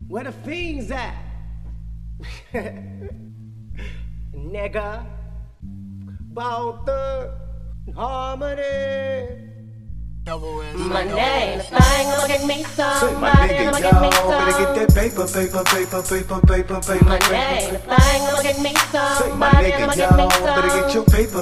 Where the fiends at? Nigga. Bone Thug. Harmony. My name is flying, I'ma get me some. My nigga, y'all better get that paper. My name is flying, I'ma get me some. My nigga, y'all better get your paper.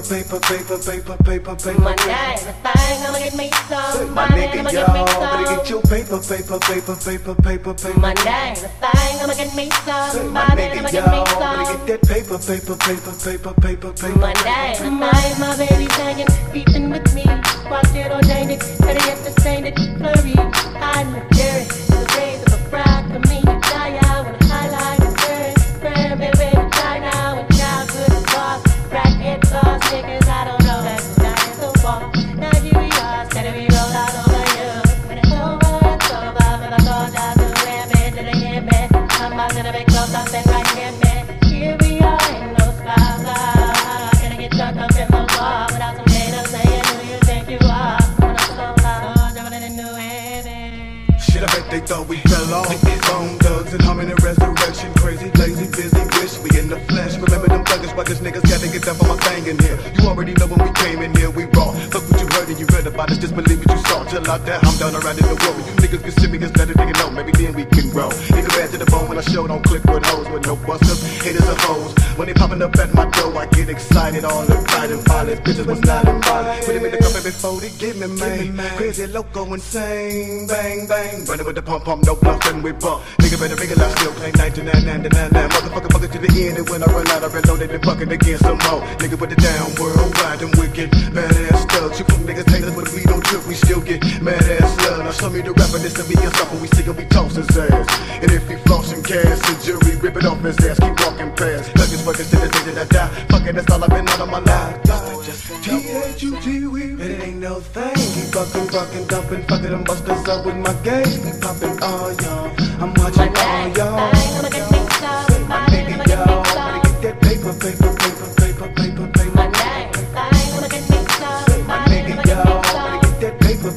My name is flying, I'ma get me some. My nigga, y'all better get your paper. My name is flying, I'ma get me some. My nigga, y'all better get that paper. My name is flying, my baby's hanging, beefing with me. Watch it ordained it, better yet to stain it, flurry. I'm the jury, the rays of a bride for me to die out when I highlight the burn, baby, to die now and childhood is lost. Crackhead claws, niggas, I don't know, that's not in the wall. Now here we are, steady we roll out over you. When it's over, but I thought I was doing it, did I hear me? I'm out to the big close up and right here, man. Here we are in no spotlight, gonna get drunk up in the wall without some haters saying who you think you are. Shit, I bet they thought we fell off. Bone thugs and humming the resurrection. Crazy, lazy, busy, wish we in the flesh. Remember them thuggish buggers, niggas gotta get down for my thing in here. You already know when we came in here, we raw. Fuck what you heard and you read about us, just believe what you saw. Chill out there, I'm down around in the world. You niggas can see me as better than you know, maybe then we can grow. Nigga bad to the bone when I show, don't click with hoes with no busters. Haters are hoes. When they popping up at my door, I get excited. All the fighting violence, bitches was not invited. Put them in the cup before they give me, man. Crazy, loco, insane, bang, bang. Running with the pump, no bluffing, we bump. Nigga better realize still play 99. Motherfucker, fuck it to the end. And when I run out, I reload it and fucking again some more. Nigga with the down worldwide and wicked, badass thugs. You fuck niggas haters, but if we don't trip, we still get mad ass love. Now show me the rapper, this and we can suffer, we still be toast his ass. And if he flossing gas, the jury rip it off his ass, keep walking past. Luggage workers to the day that I die. Fucking that's all I've been on my life. T-H-U-G-W, and it ain't no thing. Keep fucking, dumping, fucking them busters up with my gauge. Keep popping all y'all, I'm watching all y'all. My nigga, y'all better get that paper. My name is flying, I'ma get me some. My nigga, y'all better get that paper.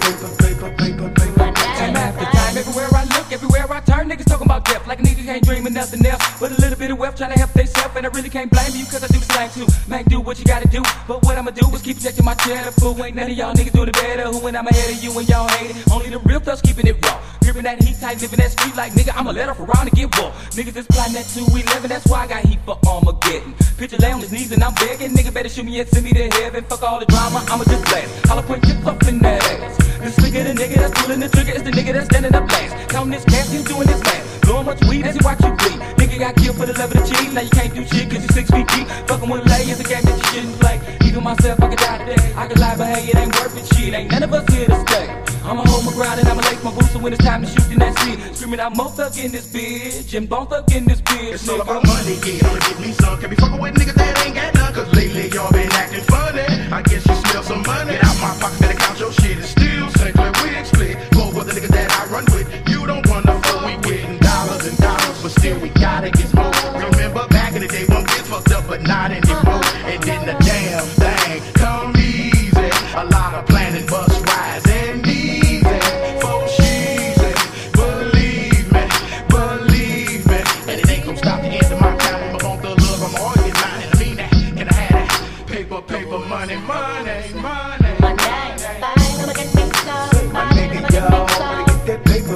Time after time, everywhere I look, everywhere I turn, niggas talking about death. Like a nigga can't dream of nothing else but a little bit of wealth, trying to help theyself. And I really can't blame you, cause I do the same too. Man, do what you gotta do, but what I'ma do is keep protecting my cheddar. Fool, ain't none of y'all niggas doing it better. Who and I'm ahead of you and y'all hate it. Only the real thugs keeping it raw. Gripping that heat tight, living that street like nigga, I'ma let off around and get war. Niggas is plotting that 211, that's why I got heat for Armageddon. Picture lay on his knees and I'm begging. Nigga better shoot me and send me to heaven. Fuck all the drama, I'ma just blast. I'll put your puff in that ass. The slicker, the nigga that's pulling the trigger is the nigga that's standing up last. Counting this cash, he's doing his math. Blowing much weed as he watch you bleed. Nigga got killed for the love of the cheese. Now you can't do shit cause you 6 feet deep. Fucking with lay is a game that you shouldn't play. Even myself, I could die today. I could lie, but hey, it ain't worth it. Shit, ain't none of us here to stay. I'ma hold my ground and I'ma lace my boots, so when it's time to shoot, then that's it. Screaming out, mo thug in this bitch, and bone thug in this bitch. It's all about money, yeah, I'ma get me some. Can't be fucking with niggas that ain't got none. Cause lately y'all been acting funny. I guess you smell some money. Get out my pocket, better count your shit. It's still St. Clair wig split. Four other niggas that I run with. You don't wanna fuck, we getting dollars and dollars, but still we gotta get more. Remember back in the day when kids fucked up, but not anymore. And then the damn thing come easy. A lot of planning, bus rides and easy. For cheesy, believe me. And it ain't gonna stop the end of my time. I'm on the love, I'm always get mine. And I mean that, can I have that? Paper, money. My name is flying, I'ma get me some. My nigga, y'all better get that paper.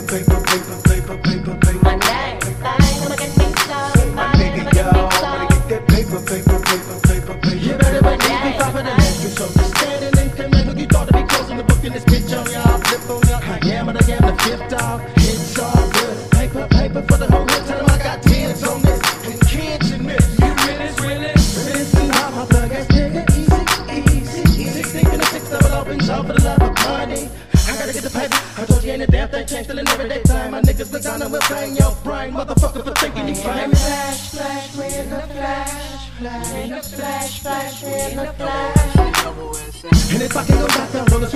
My name is flying, I'ma get me some. My nigga, y'all better get that paper. You better believe me, poppin' the next so just standing in command. Who you thought to be closing the book in this bitch on y'all? Flip on y'all. I am the fifth dog. It's all good. Paper for the whole hood. Tell them I got tens on this. And kids in this. You really. Listen, I'm a thug ass nigga. Easy. Thinking the 6 double opens all for the love of money. I gotta get the paper. I told you ain't a damn thing changed till in everyday time. My niggas look down and will bang your brain, motherfucker, for thinking you fine. Flash, red the flash, red the flash, red the flash. And if I can go back down, roll the